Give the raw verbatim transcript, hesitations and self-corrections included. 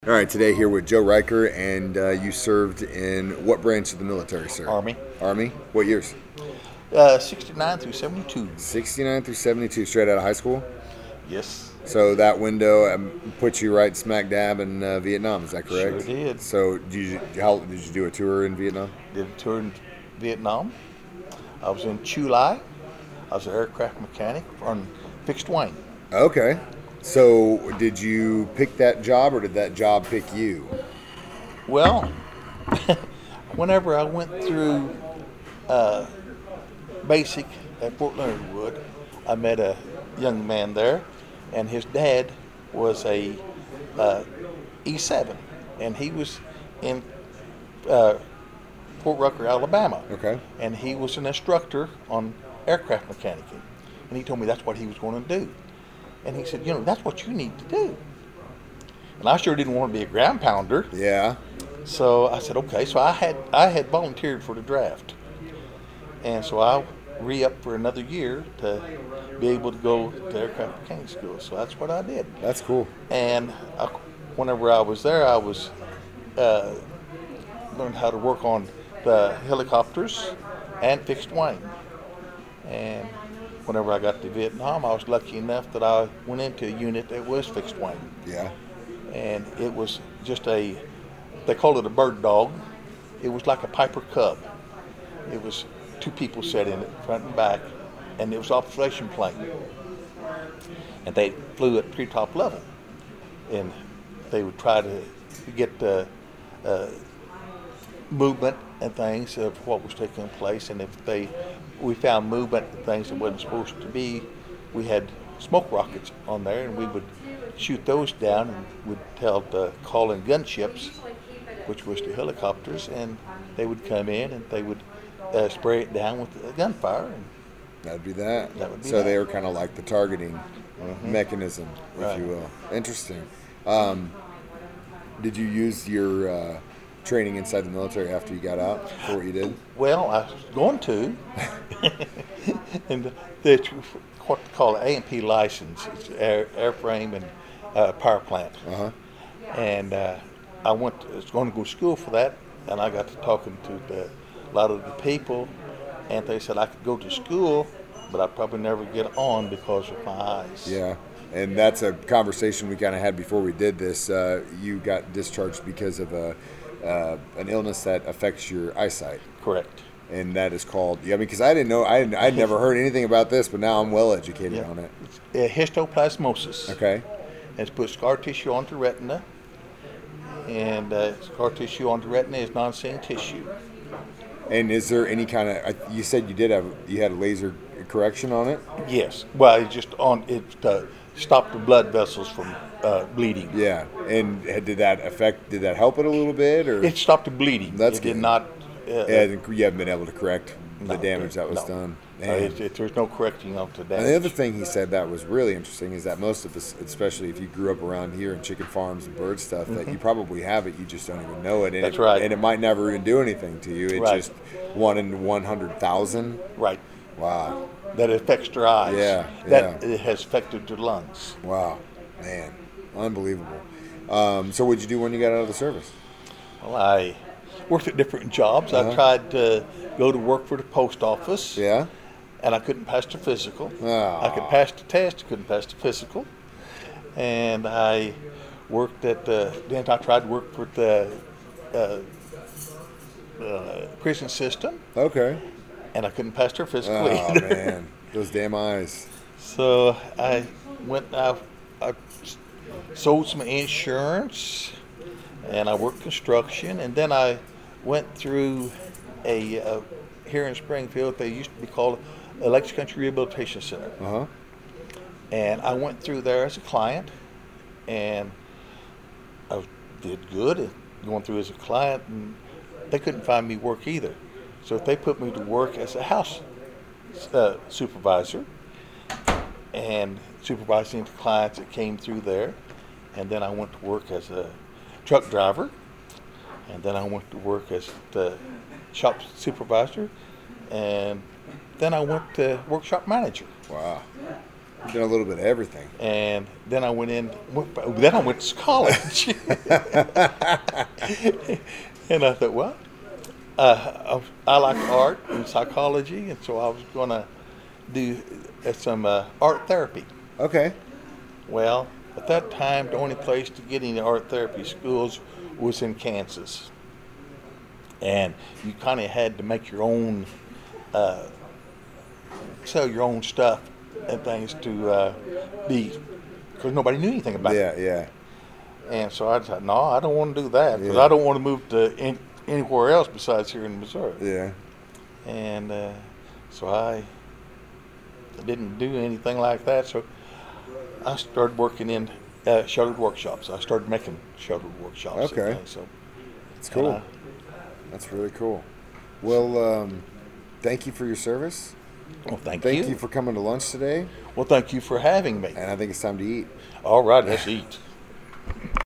All right, today here with Joe Riker, and uh, you served in what branch of the military, sir? Army. Army? What years? Uh, sixty-nine through seventy-two. sixty-nine through seventy-two, straight out of high school? Yes. So that window um, puts you right smack dab in uh, Vietnam, is that correct? Sure did. So did you, how, did you do a tour in Vietnam? Did a tour in Vietnam. I was in Chu Lai. I was an aircraft mechanic on fixed wing. Okay. So did you pick that job, or did that job pick you? Well, whenever I went through uh, basic at Fort Leonard Wood, I met a young man there, and his dad was a uh, E seven, and he was in uh, Fort Rucker, Alabama. Okay. And he was an instructor on aircraft mechanicing, and he told me that's what he was going to do. And he said, you know, that's what you need to do. And I sure didn't want to be a ground pounder. Yeah. So I said, okay. So I had I had volunteered for the draft. And so I re-upped for another year to be able to go to aircraft mechanic school. So that's what I did. That's cool. And I, whenever I was there, I was uh, learned how to work on the helicopters and fixed wing. And whenever I got to Vietnam, I was lucky enough that I went into a unit that was fixed wing. Yeah. And it was just a, they called it a bird dog. It was like a Piper Cub. It was two people sat in it, front and back, and it was observation plane. And they flew at treetop level. And they would try to get the uh, movement and things of what was taking place, and if they we found movement and things that wasn't supposed to be, we had smoke rockets on there, and we would shoot those down, and would tell the call in gunships, which was the helicopters, and they would come in and they would uh, spray it down with a gunfire. And That'd be that. That would be so that. they were kind of like the targeting Mm-hmm. mechanism, if Right. you will. Interesting. Um, did you use your uh, training inside the military after you got out for what you did? Well, I was going to, and it's what they call an A and P license. It's air, airframe and uh, power plant. Uh-huh. And uh, I went. To, I was going to go to school for that, and I got to talking to the, a lot of the people, and they said I could go to school, but I'd probably never get on because of my eyes. Yeah. And that's a conversation we kind of had before we did this. Uh, you got discharged because of a uh, an illness that affects your eyesight. Correct. And that is called, yeah, I mean, because I didn't know, I I'd never heard anything about this, but now I'm well educated Yeah. on it. It's uh, histoplasmosis. Okay. And it's put scar tissue onto retina, and uh, scar tissue onto retina is non-seeing tissue. And is there any kind of, you said you did have, you had a laser correction on it? Yes. Well, it's just on it to stop the blood vessels from uh, bleeding. Yeah. And had- did that affect, did that help it a little bit, or? It stopped the bleeding. That's it did good. not. Uh, Yeah, you haven't been able to correct the no, damage that was no. done. Uh, Man. it, it, there's no correcting of the And the damage. other thing he said that was really interesting is that most of us, especially if you grew up around here in chicken farms and bird stuff, that you probably have it, you just don't even know it. And That's it, right. And it might never even do anything to you. It's Right. just one in one hundred thousand. Right. Wow. That affects their eyes. Yeah, That yeah. it has affected their lungs. Wow. Man. Unbelievable. Um, so what did you do when you got out of the service? Well, I worked at different jobs. Uh-huh. I tried to go to work for the post office. Yeah? And I couldn't pass the physical. Aw. I could pass the test, couldn't pass the physical. And I worked at the, then I tried to work for the uh, uh, prison system, Okay. and I couldn't pass their physical Oh, either. man. Those damn eyes. So I went, I, I sold some insurance, and I worked construction, and then I went through a, uh, here in Springfield, they used to be called Electric Country Rehabilitation Center. Uh-huh. And I went through there as a client, and I did good at going through as a client, and they couldn't find me work either. So they put me to work as a house uh, supervisor, and supervising the clients that came through there. And then I went to work as a truck driver, and then I went to work as the shop supervisor, and then I went to workshop manager. Wow. You've done a little bit of everything. And then I went in. Then I went to college. And I thought, well, uh, I, I like art and psychology, and so I was going to do uh, some uh, art therapy. Okay. Well, at that time, the only place to get into art therapy schools was in Kansas. And you kind of had to make your own, uh, sell your own stuff and things to uh, be, because nobody knew anything about Yeah, it. yeah. And so I decided, no, I don't want to do that, because Yeah. I don't want to move to in, anywhere else besides here in Missouri. Yeah. And uh, so I didn't do anything like that. So I started working in uh, shuttered workshops. I started making shuttered workshops. Okay. And things, so, It's cool. and I- That's really cool. Well, um, thank you for your service. well, thank, Thank you. you for coming to lunch today. Well, thank you for having me. And I think it's time to eat. All right, let's eat.